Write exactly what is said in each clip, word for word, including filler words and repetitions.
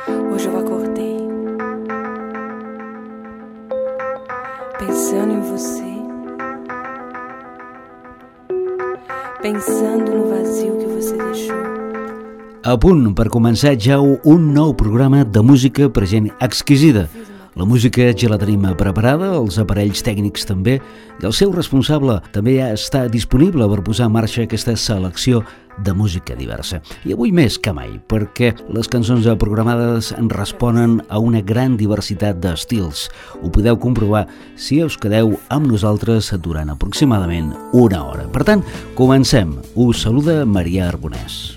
Hoje eu acordei pensando em você, pensando no vazio que você deixou. A punt per començar ja un nou programa de música per gent exquisida. La música ja la tenim preparada, els aparells tècnics també, i el seu responsable també ja està disponible per posar en marxa aquesta selecció de música diversa. I avui més que mai, perquè les cançons programades en responen a una gran diversitat d'estils. Ho podeu comprovar si us quedeu amb nosaltres durant aproximadament una hora. Per tant, comencem. Us saluda Maria Arbonès.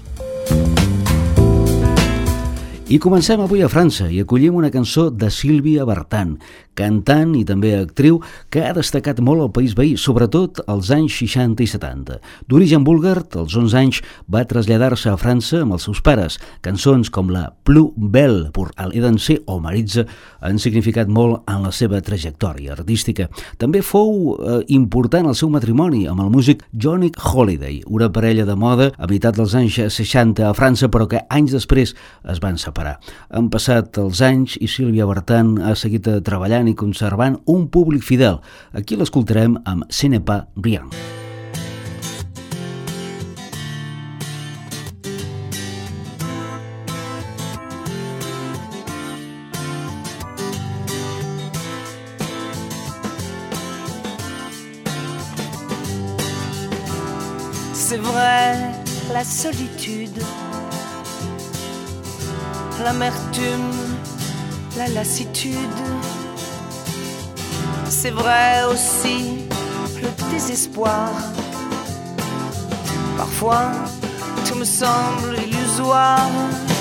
I comencem avui a França i acollim una cançó de Sylvia Vartan, cantant i també actriu que ha destacat molt al país veí, sobretot als anys seixanta i setanta. D'origen búlgar, als onze anys va traslladar-se a França amb els seus pares. Cançons com la Plus Belle pour aller danser o Maritza han significat molt en la seva trajectòria artística. També fou eh, important el seu matrimoni amb el músic Johnny Hallyday, una parella de moda a meitat dels anys seixanta a França, però que anys després es van separar. Han passat els anys i Sylvia Vartan ha seguit treballant i conservant un públic fidel. Aquí l'escoltarem amb Ce n'est pas rien. C'est vrai, la solitude, l'amertume, la lassitude. C'est vrai aussi le désespoir. Parfois, tout me semble illusoire.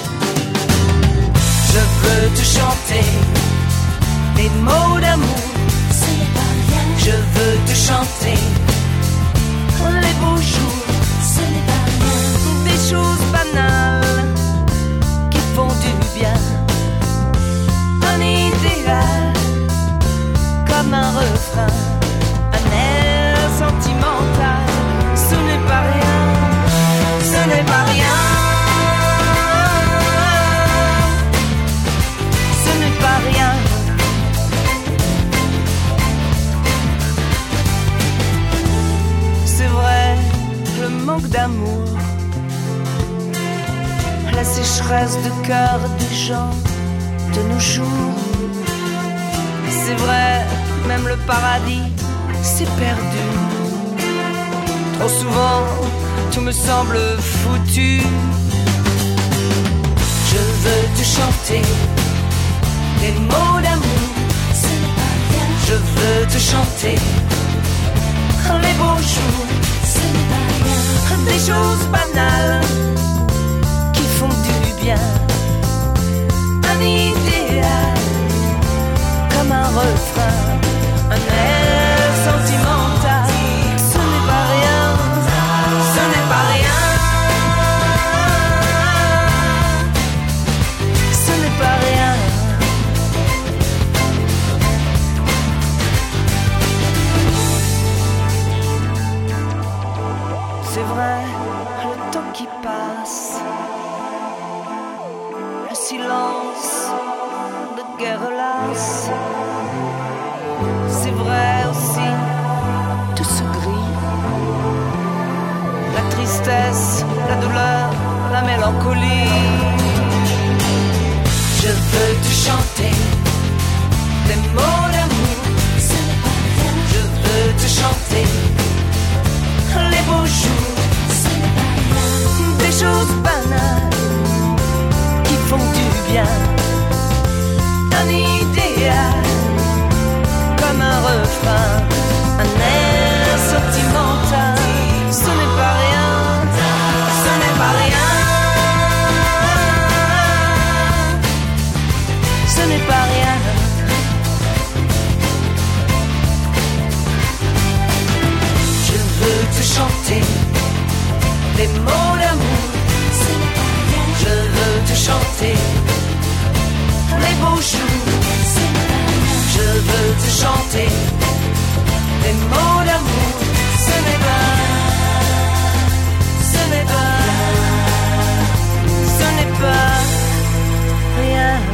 Je veux te chanter des mots d'amour. Je veux te chanter les beaux jours. Des choses banales qui font du bien. Un idéal comme un refrain, un air sentimental. Ce n'est pas rien, ce n'est pas rien. Ce n'est pas rien. C'est vrai, le manque d'amour, la sécheresse de cœur des gens de nos jours. C'est vrai, même le paradis s'est perdu. Trop souvent, tout me semble foutu. Je veux te chanter des mots d'amour. Je veux te chanter les beaux jours. Des choses banales qui font du bien. Un idéal comme un refrain, un air sentimental. Ce n'est pas rien, ce n'est pas rien. Ce n'est pas rien. C'est vrai, le temps qui passe, le silence de guerre lasse. C'est vrai aussi, tout se gris. La tristesse, la douleur, la mélancolie. Je veux te chanter des mots d'amour. Je veux te chanter les beaux jours. Des choses banales qui font du bien. Un idéal comme un refrain, un air sentimental. Ce n'est pas rien, ce n'est pas rien. Ce n'est pas rien. Je veux te chanter des mots d'amour. Je veux te chanter les beaux jours. Je veux te chanter des mots d'amour. Ce n'est pas, ce n'est pas, ce n'est pas rien.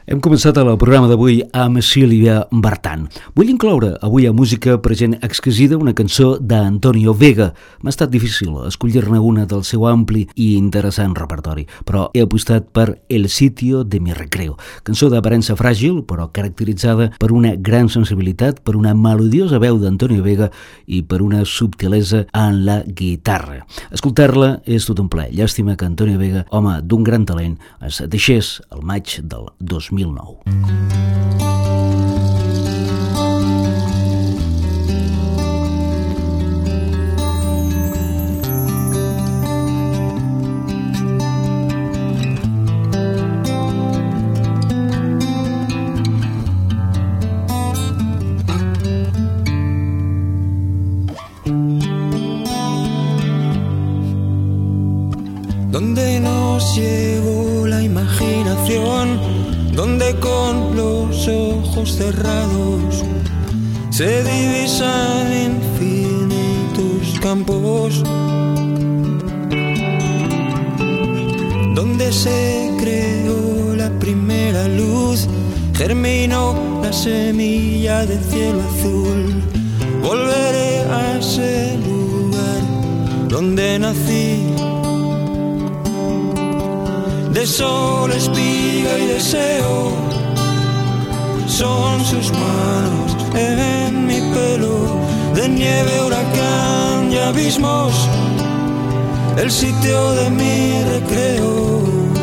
Hem començat el programa d'avui amb Sílvia Vartan. Vull incloure avui a Música Present Exquisida una cançó d'Antonio Vega. M'ha estat difícil escollir-ne una del seu ampli i interessant repertori, però he apostat per El sitio de mi recreo, cançó d'aparença fràgil, però caracteritzada per una gran sensibilitat, per una melodiosa veu d'Antonio Vega i per una subtilesa en la guitarra. Escoltar-la és tot un plaer. Llàstima que Antonio Vega, home d'un gran talent, es deixés el maig del dos mil nou. Donde nos llevó la imaginación, donde con los ojos cerrados se divisan infinitos campos, donde se creó la primera luz, germinó la semilla del cielo azul. Volveré a ese lugar donde nací, de sol, espiga y deseo, son sus manos en mi pelo, de nieve, huracán y abismos, el sitio de mi recreo.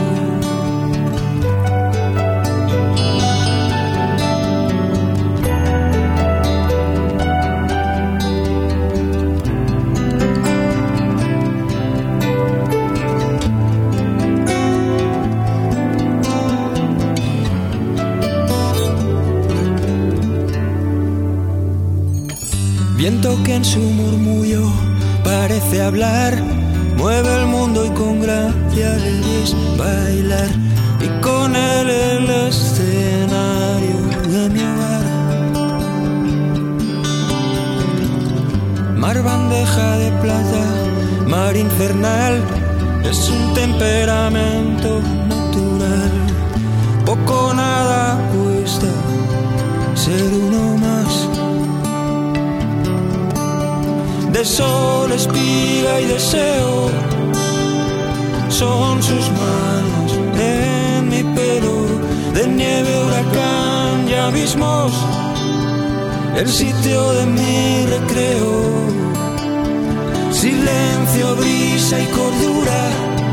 Viento que en su murmullo parece hablar, mueve el mundo y con gracia le ves bailar, y con él el escenario de mi hogar. Mar bandeja de plata, mar infernal, es un temperamento natural. Poco o nada cuesta ser uno más. De sol, espiga y deseo, son sus manos en mi pelo, de nieve, huracán y abismos, el sitio de mi recreo. Silencio, brisa y cordura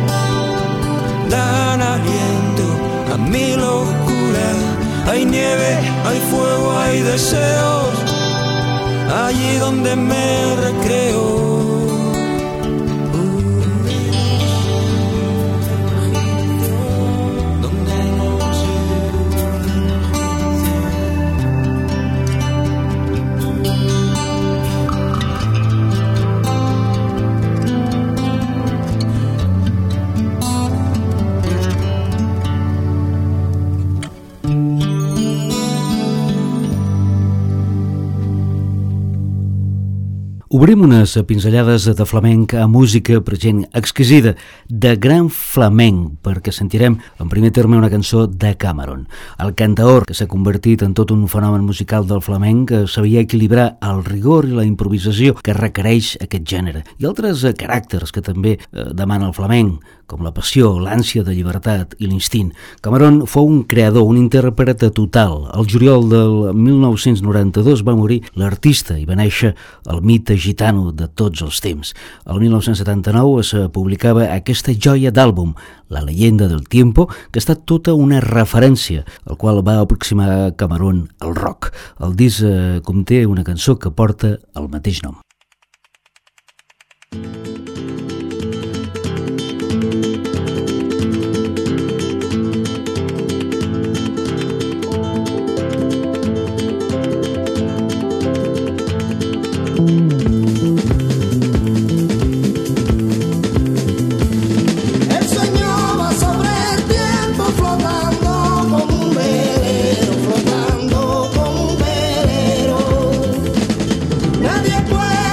dan aliento a mi locura. Hay nieve, hay fuego, hay deseos, allí donde me recreo. Obrim unes pinzellades de flamenc a Música Present Exquisida, de gran flamenc, perquè sentirem en primer terme una cançó de Cameron. El cantaor, que s'ha convertit en tot un fenomen musical del flamenc, sabia equilibrar el rigor i la improvisació que requereix aquest gènere, i altres caràcters que també demana el flamenc, com la passió, l'ànsia de llibertat i l'instint. Cameron fou un creador, un intèrpret total. El juliol del mil nou-cents noranta-dos va morir l'artista i va néixer el mite gitano de tots els temps. El mil nou-cents setanta-nou es publicava aquesta joia d'àlbum, La leyenda del tiempo, que ha estat tota una referència, al qual va aproximar Cameron al rock. El disc eh, conté una cançó que porta el mateix nom. Nadie puede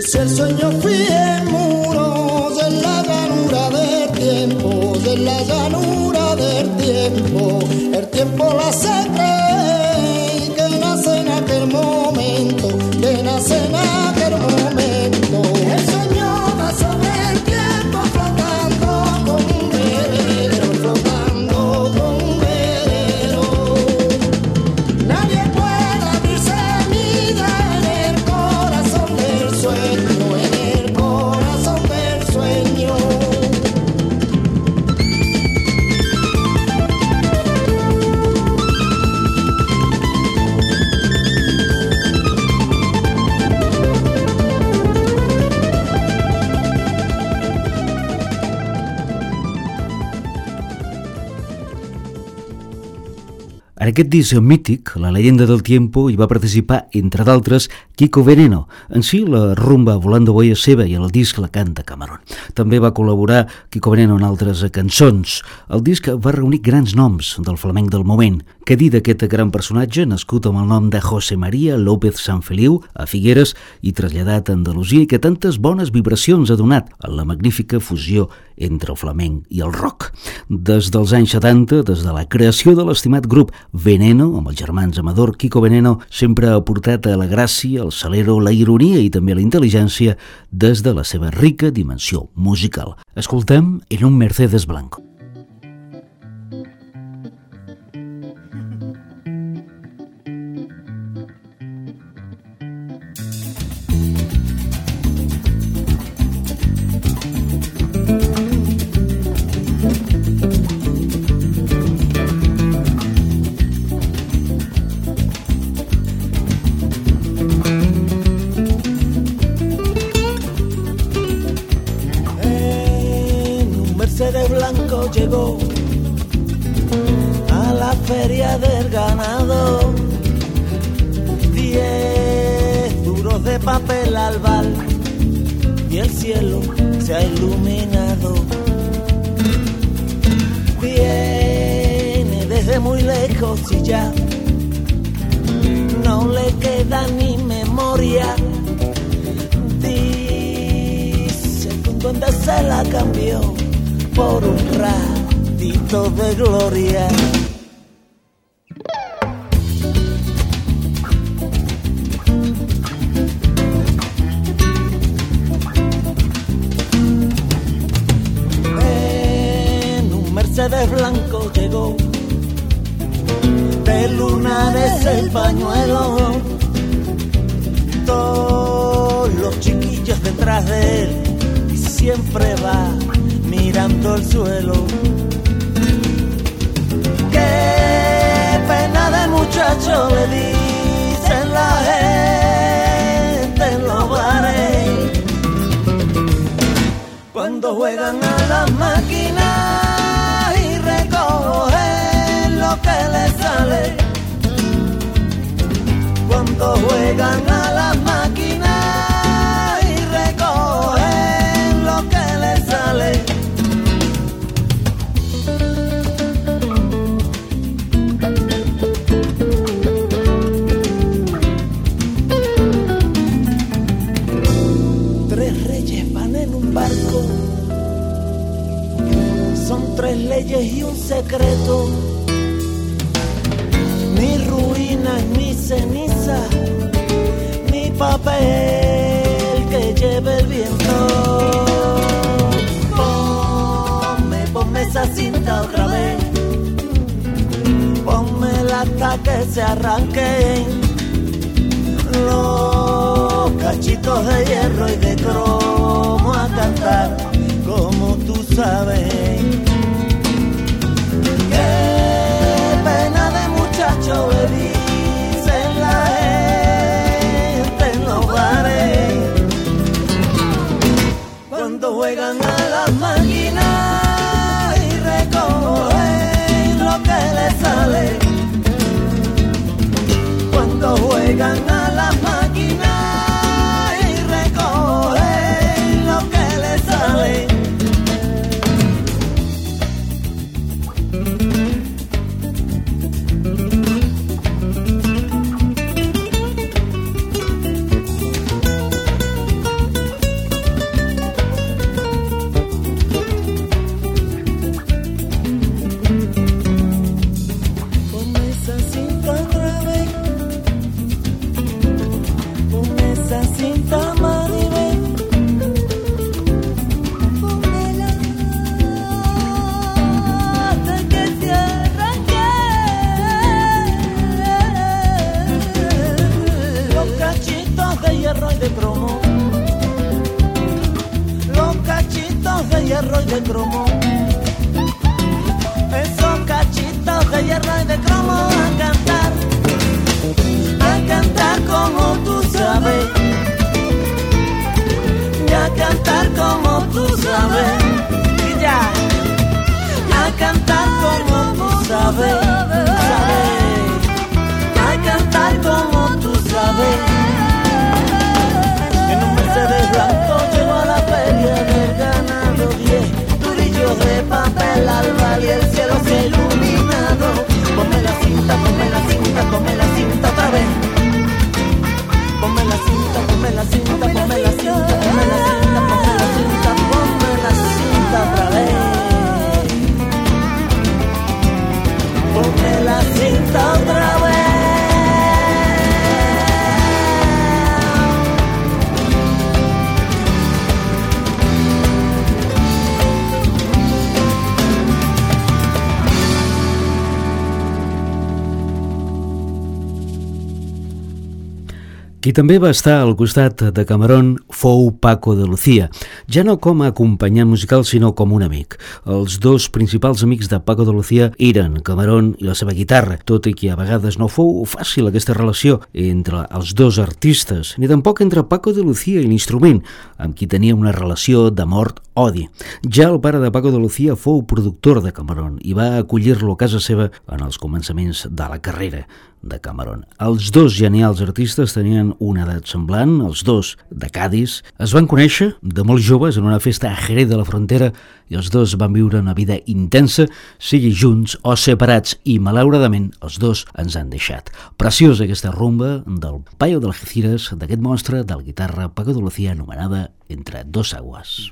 Si el sueño fue muro de la llanura del tiempo, de la llanura del tiempo, el tiempo la hace creer que nace en aquel momento, que nace en aquel momento. El sueño va sobre el tiempo flotando como un velero, flotando como un velero. Nadie puede abrirse vida en el corazón del sueño, en el corazón del sueño. En aquest disc mític, La leyenda del tiempo, hi va participar, entre d'altres, Kiko Veneno. En si, la rumba Volando Voy és seva i el disc la canta Camarón. També va col·laborar Kiko Veneno en altres cançons. El disc va reunir grans noms del flamenc del moment. Què dir d'aquest gran personatge, nascut amb el nom de José María López Sanfeliu, a Figueres, i traslladat a Andalusia, i que tantes bones vibracions ha donat en la magnífica fusió entre el flamenc i el rock. Des dels anys setanta, des de la creació de l'estimat grup Veneno, amb els germans Amador, Kiko Veneno sempre ha aportat a la gràcia, el salero, la ironia i també la intel·ligència des de la seva rica dimensió musical. Escoltem En un Mercedes Blanco. Blanco llegó a la feria del ganado, diez duros de papel al bal y el cielo se ha iluminado. Viene desde muy lejos y ya no le queda ni memoria. Dice que un duende se la cambió por un ratito de gloria. En un Mercedes blanco llegó, de lunares el pañuelo, todos los chiquillos detrás de él, y siempre va mirando el suelo. Qué pena de muchacho, le dicen la gente en los bares, cuando juegan a las máquinas y recogen lo que les sale. Cuando juegan a las máquinas y recogen lo que les sale. Son tres leyes y un secreto, ni ruinas, ni ceniza, ni papel que lleve el viento. Ponme, ponme esa cinta otra vez, pónmela hasta que se arranquen los cachitos de hierro y de cromo a cantar, como tú sabes. Qué pena de muchacho, le dicen la gente en los bares, cuando juegan a las máquinas y recogen lo que les sale. Cuando juegan a las máquinas y recogen de cromo. Esos cachitos de hierro y de cromo a cantar, a cantar como tú sabes, y a cantar como tú sabes, y ya, a cantar como tú sabes, sabes, a cantar como tú sabes. En un Mercedes blanco llego a la feria del ganado, diez durillos de papel albal y el cielo se ha iluminado. Ponme la cinta, ponme la cinta, ponme la cinta otra vez. Ponme la cinta, ponme la cinta, ponme la cinta, ponme la cinta, ponme la cinta, ponme la cinta otra vez. Ponme la cinta otra vez. Qui també va estar al costat de Camarón fou Paco de Lucía, ja no com a acompanyant musical sinó com un amic. Els dos principals amics de Paco de Lucía eren Camarón i la seva guitarra, tot i que a vegades no fou fàcil aquesta relació entre els dos artistes, ni tampoc entre Paco de Lucía i l'instrument, amb qui tenia una relació d'amor-odi. Ja el pare de Paco de Lucía fou productor de Camarón i va acollir-lo a casa seva en els començaments de la carrera de Camarón. Els dos genials artistes tenien una edat semblant, els dos de Cádiz. Es van conèixer de molt joves en una festa a Jerez de la Frontera i els dos van viure una vida intensa, sigui junts o separats, i malauradament els dos ens han deixat. Preciosa aquesta rumba del Payo de Algeciras, d'aquest monstre de la guitarra Paco de Lucía, anomenada Entre dos aguas.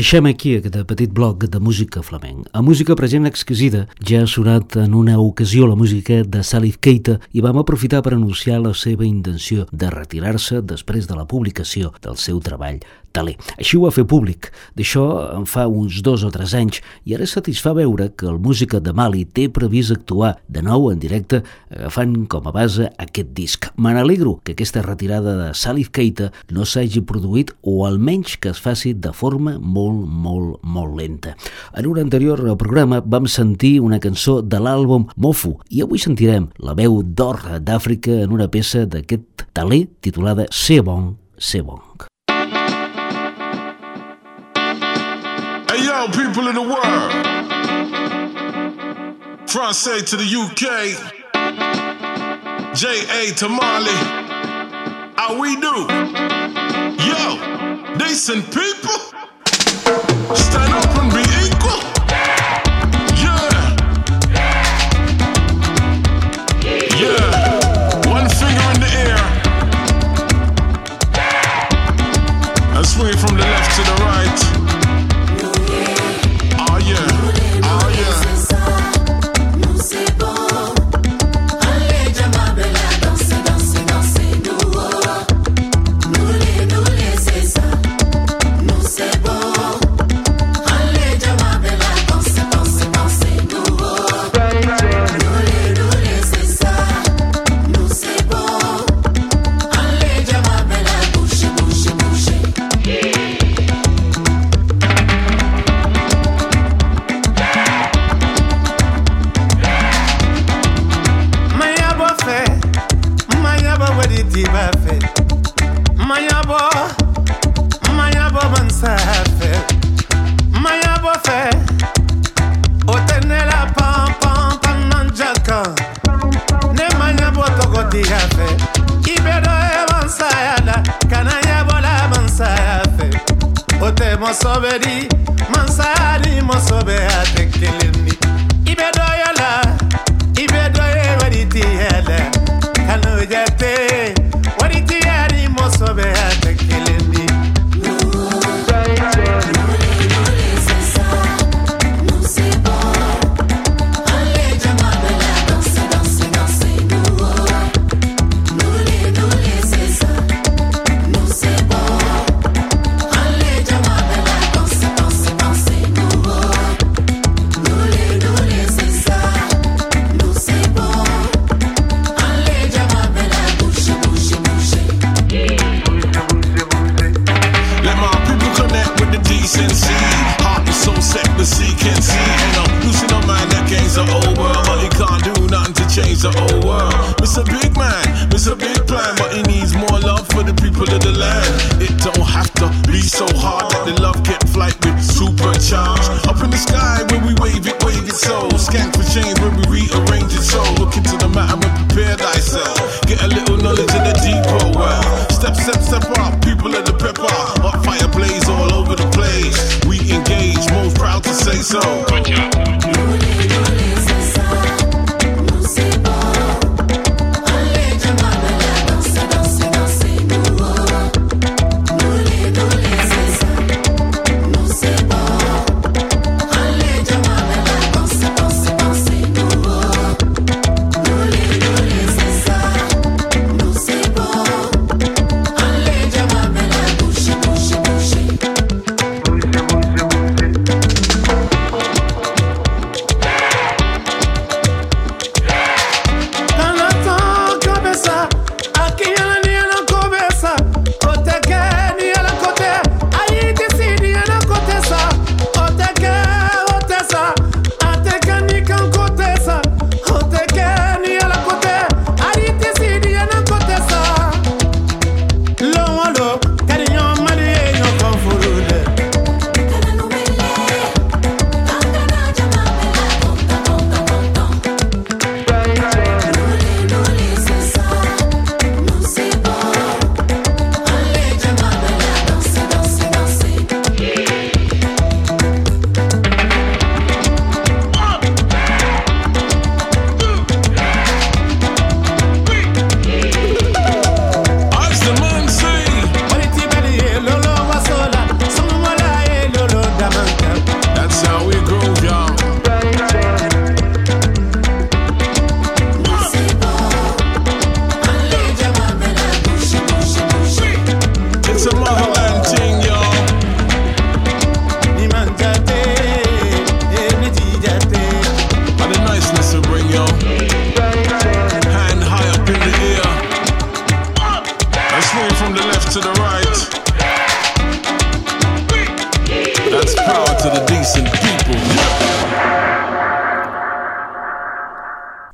Deixem aquí aquest petit bloc de música flamenc. A música present exquisida ja ha sonat en una ocasió la música de Salif Keita i vam aprofitar per anunciar la seva intenció de retirar-se després de la publicació del seu treball Talé. Així ho va fer públic. D'això en fa uns dos o tres anys i ara satisfà veure que el músic de Mali té previst actuar de nou en directe agafant com a base aquest disc. Me n'alegro que aquesta retirada de Salif Keita no s'hagi produït o almenys que es faci de forma molt, molt, molt lenta. En un anterior programa vam sentir una cançó de l'àlbum Mofu i avui sentirem la veu d'or d'Àfrica en una peça d'aquest Talé titulada C'est bon, c'est bon. Hey yo, people in the world, France to the U K, J A to Mali, how we do? Yo, decent people, stand up and be equal. Yeah, yeah, one finger in the air, and swing from the left to the right. Mosobedi, mansari mosobe atekeleni. Ibedo yala, ibedo ye waditi hele. Kanu jate, waditi yari mosobe atekeleni. The whole world. It's a big man, it's a big plan, but he needs more love for the people of the land. It don't have to be so hard that the love get flight with supercharged. Up in the sky when we wave it, wave it so. Skank for change when we rearrange it so. Look into the matter and prepare thyself. Get a little knowledge in the deeper well. Step, step, step up, people of the pepper. Hot fire blaze all over the place. We engage, most proud to say so. Good job. Allez, Jamal,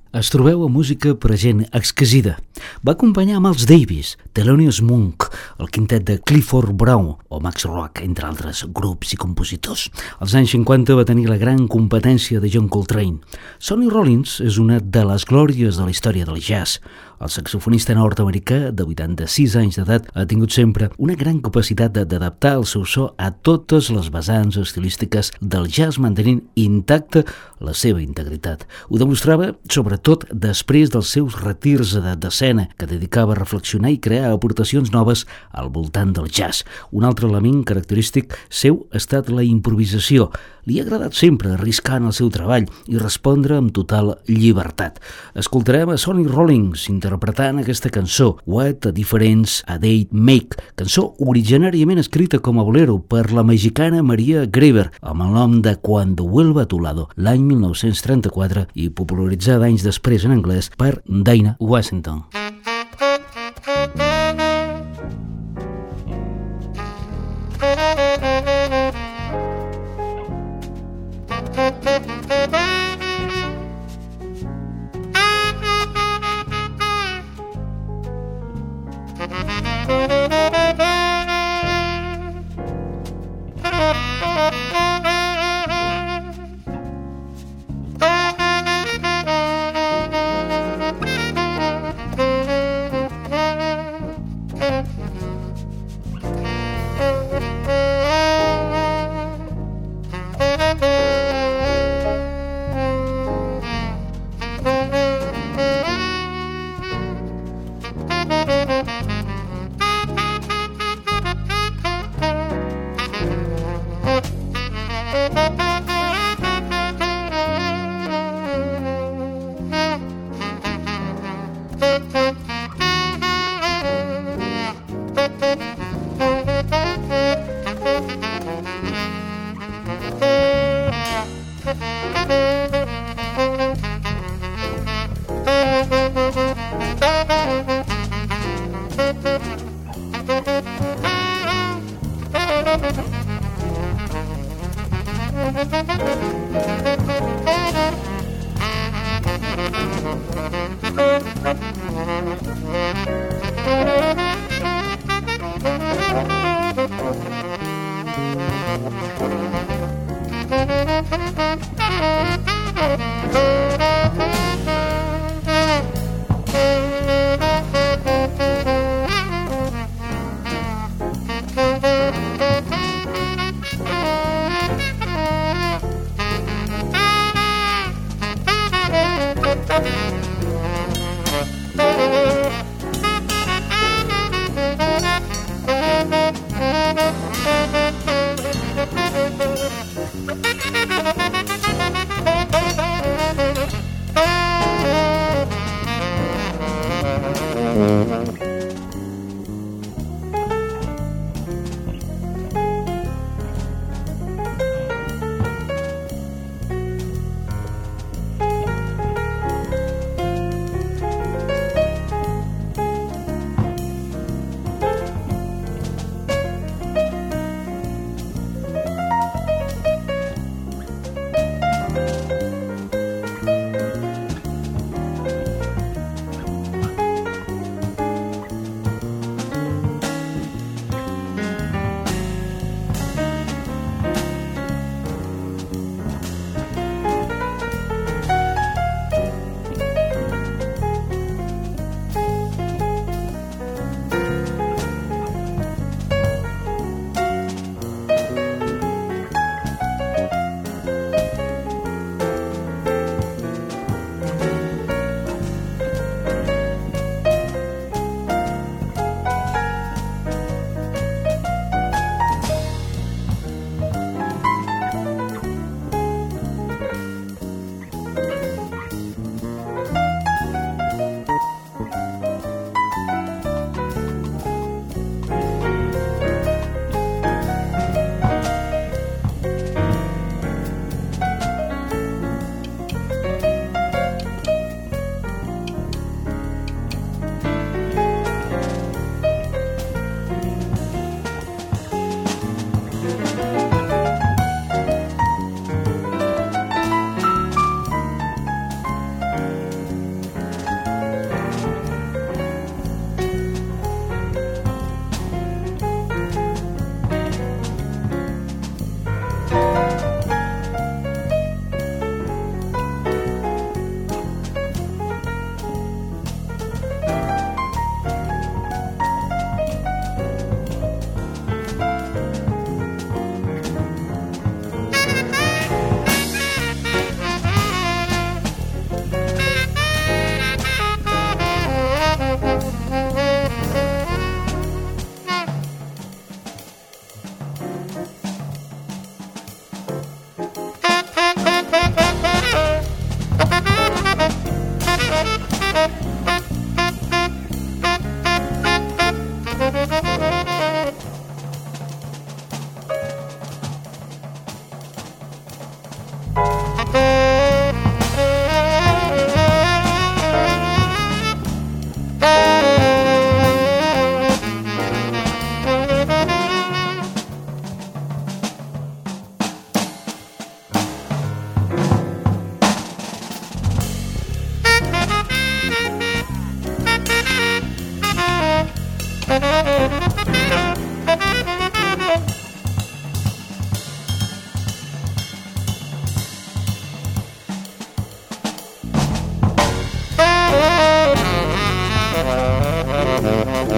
Es trobeu a música per a gent exquisida. Va acompanyar a Miles Davis, Thelonious Monk, el quintet de Clifford Brown o Max Roach, entre altres grups i compositors. Als anys cinquanta va tenir la gran competència de John Coltrane. Sonny Rollins és una de les glòries de la història del jazz. El saxofonista nord-americà de vuitanta-sis anys d'edat ha tingut sempre una gran capacitat d'adaptar el seu so a totes les vessants estilístiques del jazz, mantenint intacta la seva integritat. Ho demostrava sobretot després dels seus retirs d'escena, que dedicava a reflexionar i crear aportacions noves al voltant del jazz. Un altre element característic seu ha estat la improvisació. Li ha agradat sempre arriscar en el seu treball i respondre amb total llibertat. Escoltarem a Sonny Rollins interpretant aquesta cançó, What a Difference a Day Make, cançó originàriament escrita com a bolero per la mexicana Maria Greber, amb el nom de Cuando vuelva a tu lado, l'any mil nou-cents trenta-quatre, i popularitzada anys després en anglès per Dinah Washington.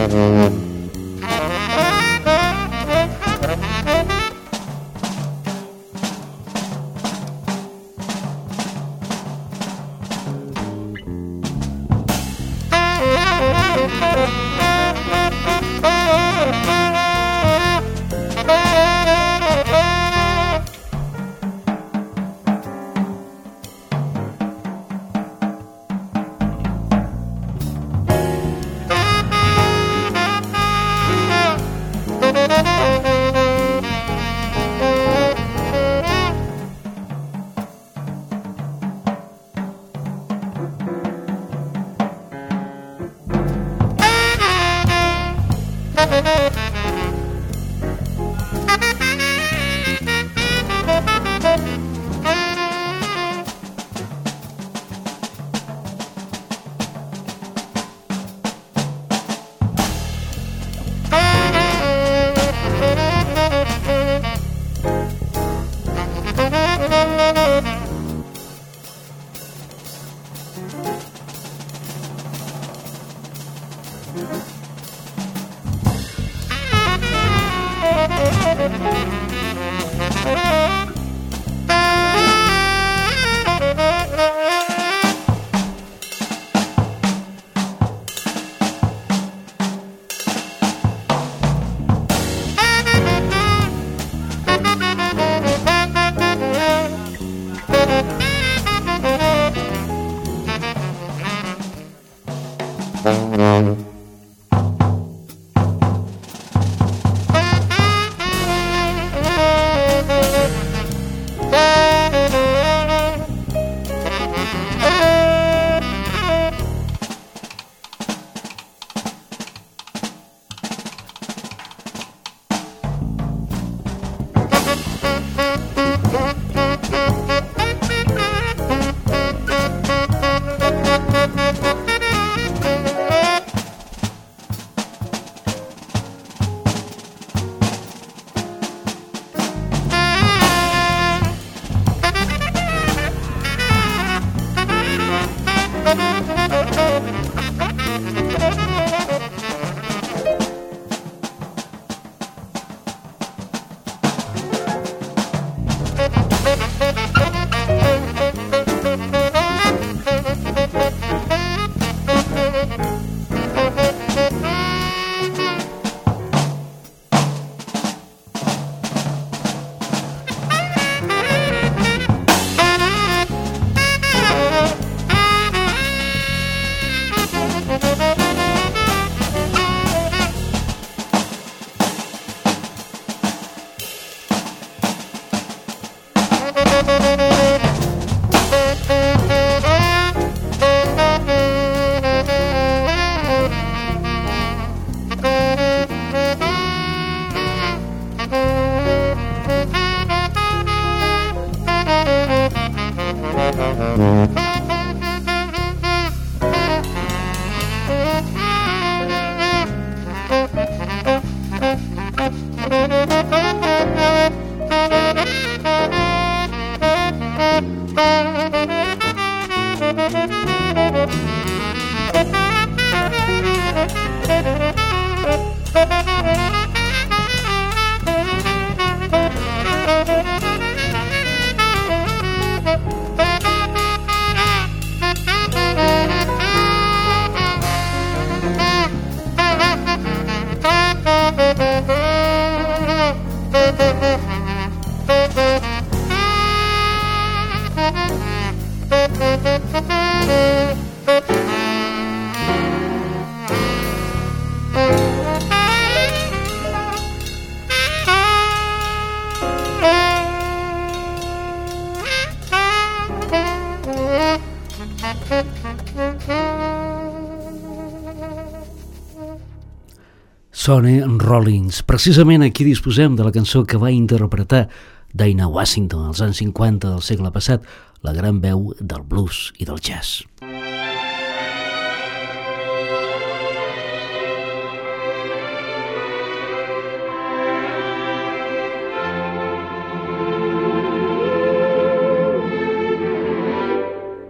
Sonny Rollins. Precisament aquí disposem de la cançó que va interpretar Dinah Washington als anys cinquanta del segle passat, la gran veu del blues i del jazz.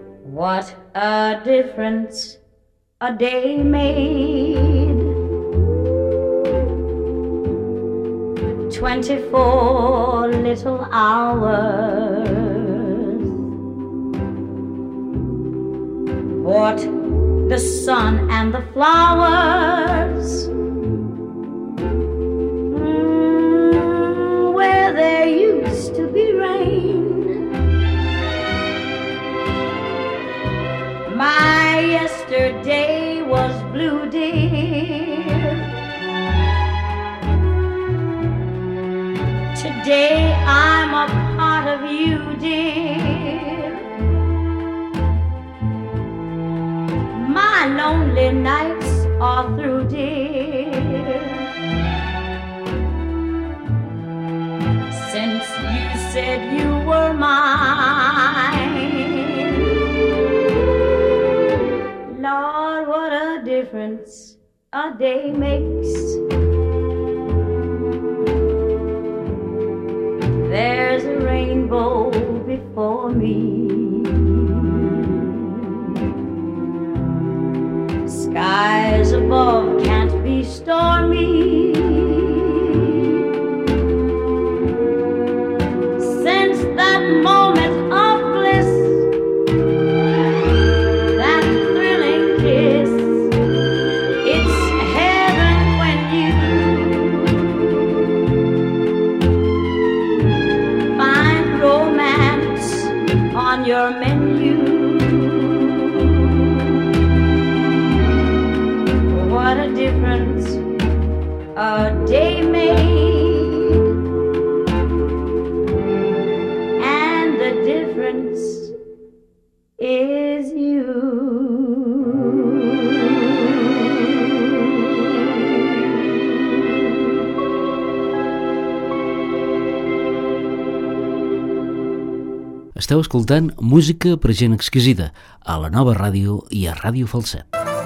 What a difference a day made twenty-four little hours. Bought the sun and the flowers, mm, where there used to be rain. My yesterday was blue, dear. Today I'm a part of you, dear. My lonely nights are through, dear. Since you said you were mine, Lord, what a difference a day makes. There's a rainbow before me. Skies above can't be stormy. Since that moment of bliss, that thrilling kiss, it's heaven when you find romance on your menu. What a difference a day made, and the difference is you. Esteu escoltant música per gent exquisida a la Nova Ràdio i a Ràdio Falset.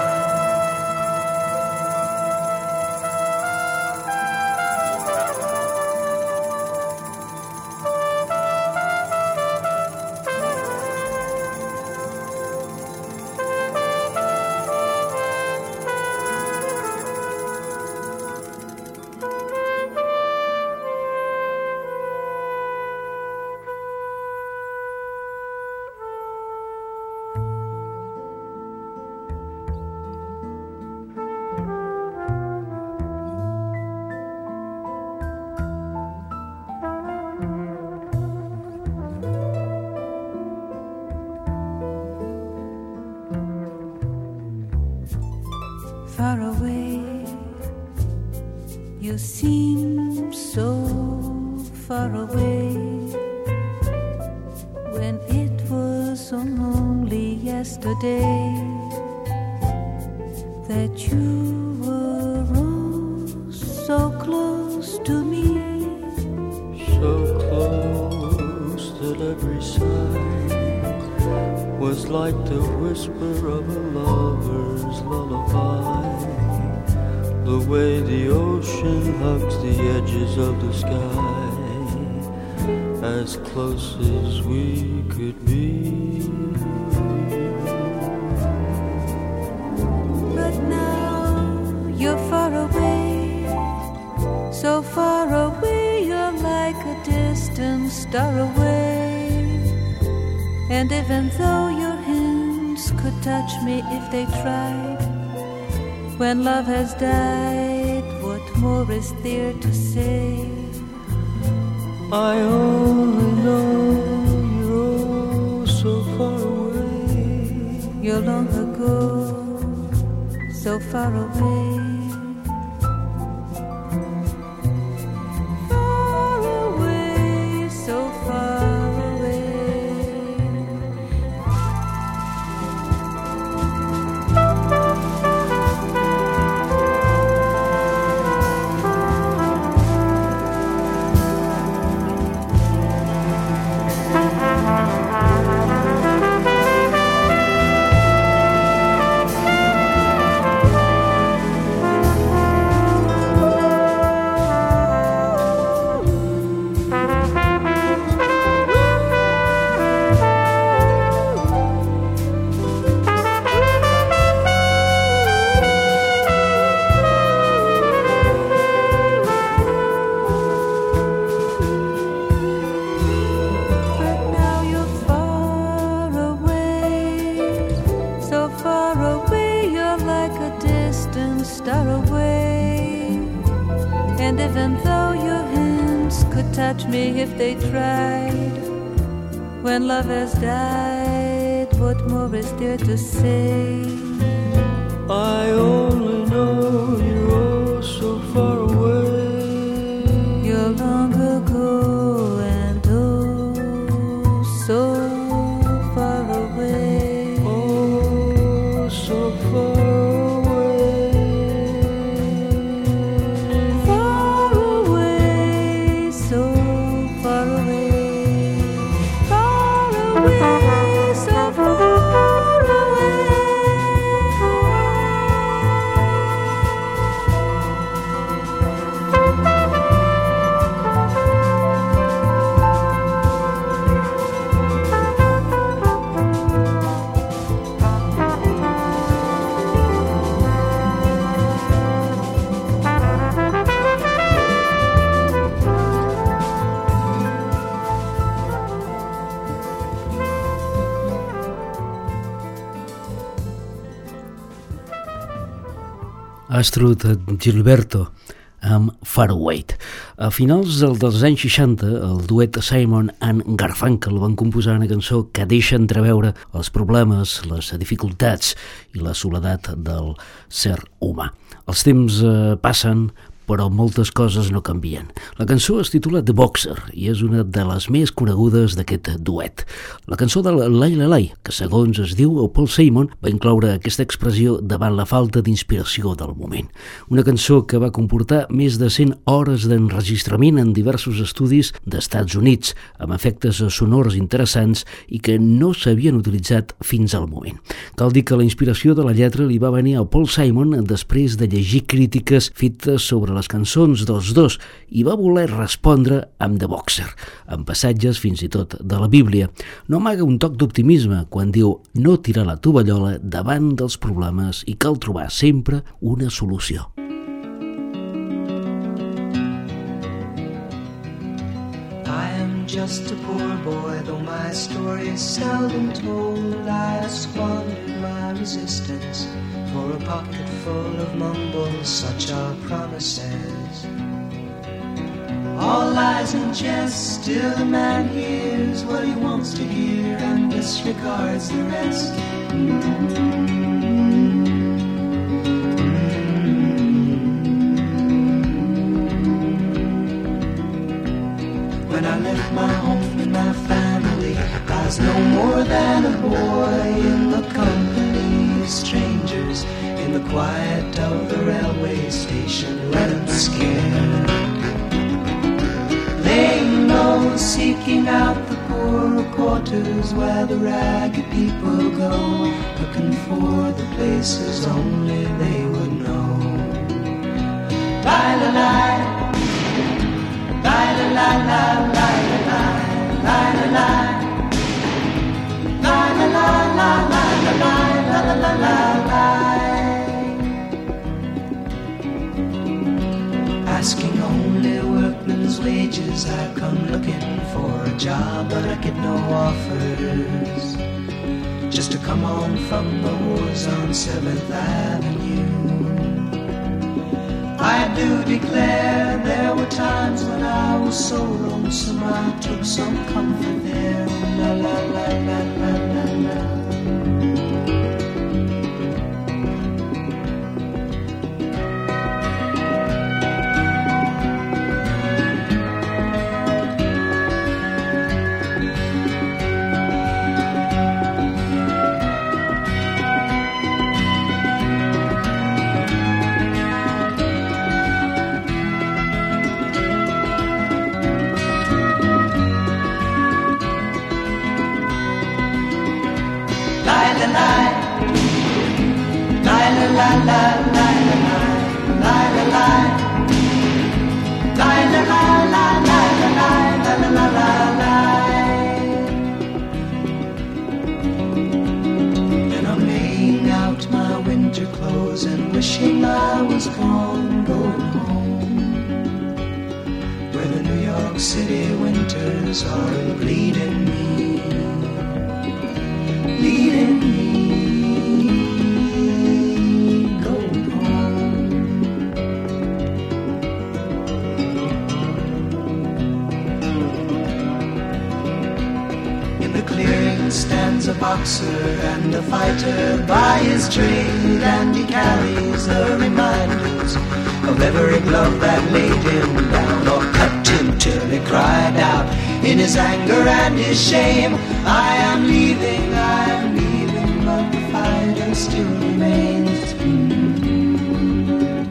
Far away, you seem so far away, when it was only yesterday that you were oh, so close to me, so close that every sigh was like the whisper of a lover's lullaby. The way the ocean hugs the edges of the sky, as close as we could be. But now you're far away, so far away, you're like a distant star away. And even though your hands could touch me if they tried, when love has died, what more is there to say? I only know you're oh so far away. You're long ago, so far away. Far away, so far away. even though your hands could touch me if they tried. When love has died, what more is there to say? I only know you're oh so far away. You're long ago and oh so far away. Oh, so far away. Far away, so far away. Far away, so far away. Astrud Gilberto amb Far Away. A finals del, dels anys seixanta, el duet Simon and Garfunkel van composar una cançó que deixa entreveure els problemes, les dificultats i la soledat del ser humà. Els temps eh, passen, però moltes coses no canvien. La cançó es titula The Boxer i és una de les més conegudes d'aquest duet. La cançó de Lai Lai Lai, que segons es diu, el Paul Simon va incloure aquesta expressió davant la falta d'inspiració del moment. Una cançó que va comportar més de cent hores d'enregistrament en diversos estudis d'Estats Units, amb efectes sonors interessants i que no s'havien utilitzat fins al moment. Cal dir que la inspiració de la lletra li va venir al Paul Simon després de llegir crítiques fetes sobre les cançons dels dos i va voler respondre amb The Boxer, amb passatges fins i tot de la Bíblia. No amaga un toc d'optimisme quan diu no tirar la tovallola davant dels problemes i cal trobar sempre una solució. I am just a poor boy, though my story is seldom told. I have squandered my resistance for a pocket full of mumbles, such are promises. All lies and jest, still a man hears what he wants to hear and disregards the rest. When I left my home and my family, I was no more than a boy in the company of strangers, in the quiet of the railway station, running scared, laying low, seeking out the poorer quarters where the ragged people go, looking for the places only they would know. Lie, lie, lie, lie, lie, lie, lie, lie, lie, lie, lie. La la la la la la la la la la la. Asking only workmen's wages, I come looking for a job, but I get no offers. Just to come on from the wars on Seventh Avenue. I do declare there were times when I was so lonesome I took some comfort there. La la la la la la la. And I'm laying out my winter clothes and wishing I was gone, going home, where the New York City winters are bleeding me, bleeding me. and a fighter by his trade, and he carries the reminders of every glove that laid him down or cut him till he cried out in his anger and his shame, I am leaving, I am leaving, but the fighter still remains. Mm-hmm.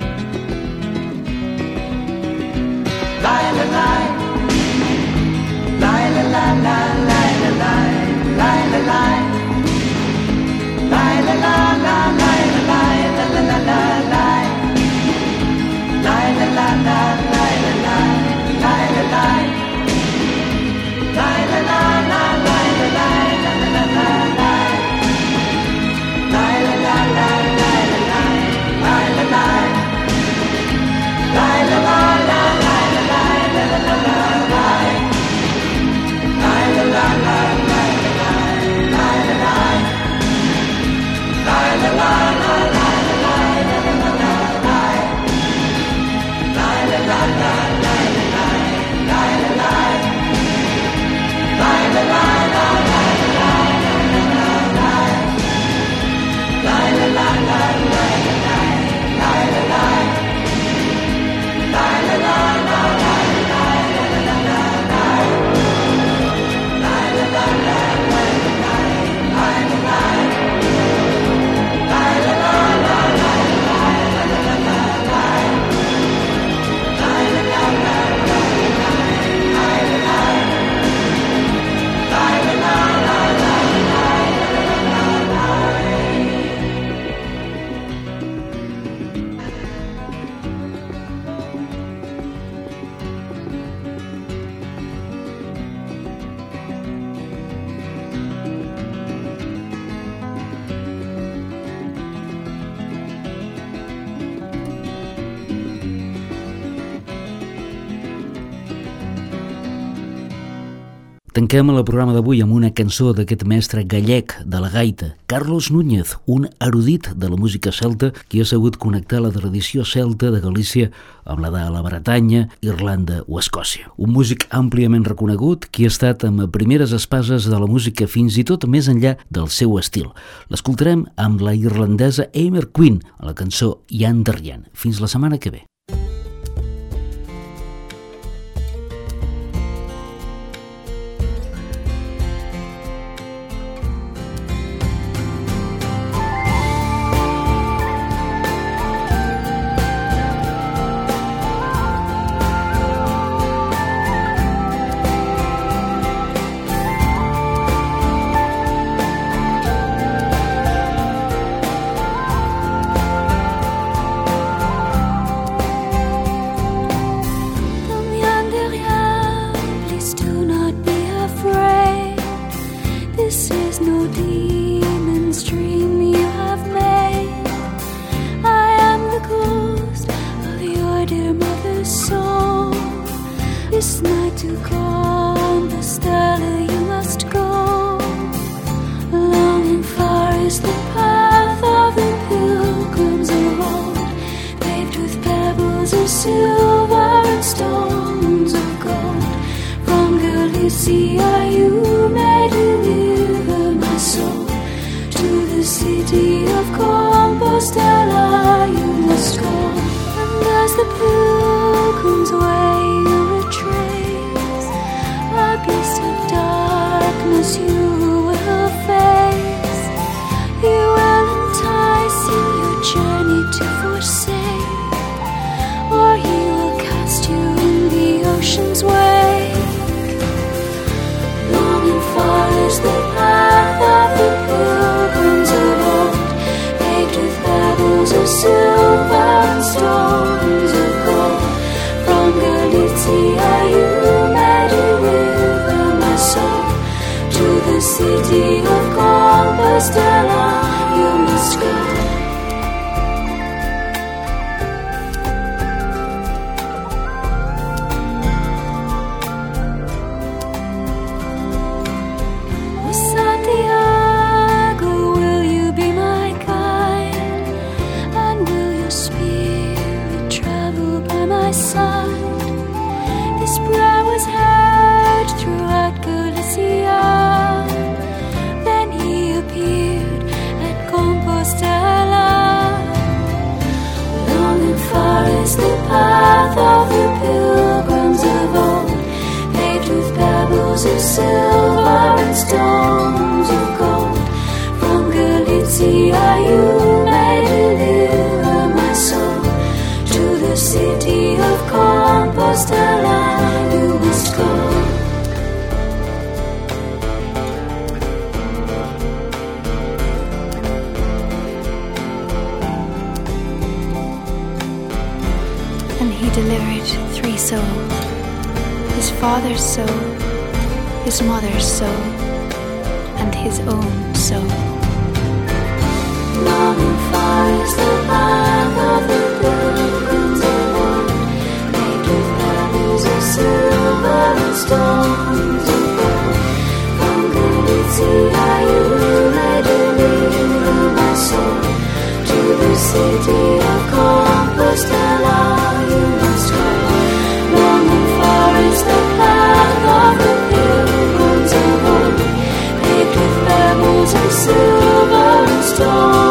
Lie, la, lie. Lie, la, la, la, lie, la, lie. Lie, la, lie. Lie, la, la, la, lie, la, lie, la, la, la, la, lie. Lie, la, la, la, lie, la, lie, lie, la, lie. Lie, la, la, la, lie, la, lie, la, la, la, la, lie. Lie, la, la, la, lie, la, lie, lie, la, lie. Lie, la, la, la, lie, la, lie, la, la, la, la, lie. Lie, la, la, la, lie, la, lie, lie, la, lie. Lie, la, la, la, lie, la, lie, la, la, la, la, lie. Lie, la, la, la, lie, la, lie, lie, la, lie. Lie, la, la, la, lie, la, lie, la, la, la, lie. Lie, la, la, la, lie, la, lie, lie, la, lie. Lie, la, la, la, lie, la, lie, la, la, la, lie. Lie, la, la, la, lie, la, lie, lie, la, lie. Lie, la, la, la, lie, la, lie, la, la, la, lie. Lie, la, la, la, lie, la, lie, lie, la, lie. Lie, la, la, la, lie, la, lie, la, la, la, lie. Tanquem el programa d'avui amb una cançó d'aquest mestre gallec de la gaita, Carlos Núñez, un erudit de la música celta que ha sabut connectar la tradició celta de Galícia amb la de la Bretanya, Irlanda o Escòcia. Un músic àmpliament reconegut que ha estat amb primeres espases de la música fins i tot més enllà del seu estil. L'escoltarem amb la irlandesa Eimear Queen a la cançó Ian Darrian. Fins la setmana que ve. City of Compostela, you must go. Then he appeared. city are you made to deliver my soul? To the city of Compostela you must go. And he delivered three souls, his father's soul, his mother's soul, and his own soul. Long and far is the path of the pilgrims alone, made with pebbles of silver and stones of gold. From Galicia you may deliver my soul, to the city of Compostela you must go. Long and far is the path of the pilgrims alone, paved with pebbles of silver and stone.